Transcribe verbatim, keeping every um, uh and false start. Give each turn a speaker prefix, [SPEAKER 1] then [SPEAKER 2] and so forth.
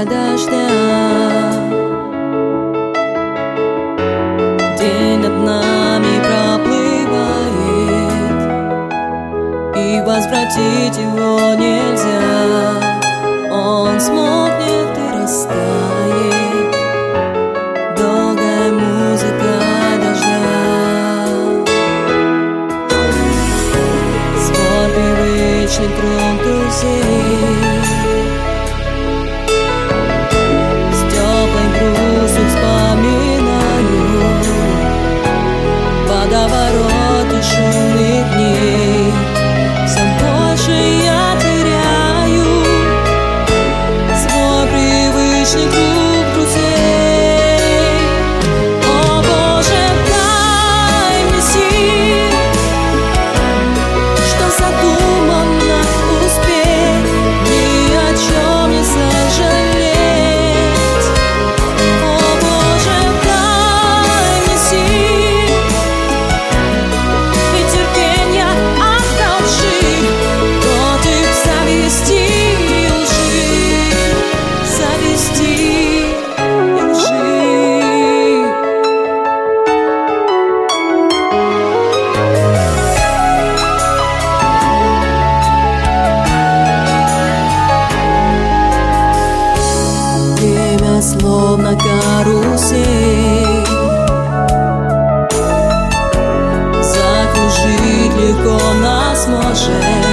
[SPEAKER 1] дождя. День над нами проплывает, и возвратить его нельзя. Он смолкнет и растает, долгая музыка дождя. Сбор привычный круг друзей, с теплой грустью вспоминаю водовороте шумных дней. Все больше я теряю свой привычный круг друзей. О Боже, дай мне сил, что задумано успеть, ни о чем не сожалеть. О Боже, дай мне сил и терпенья одолжи против зависти и лжи, зависти и лжи. Время словно карусель, закружить легко нас может.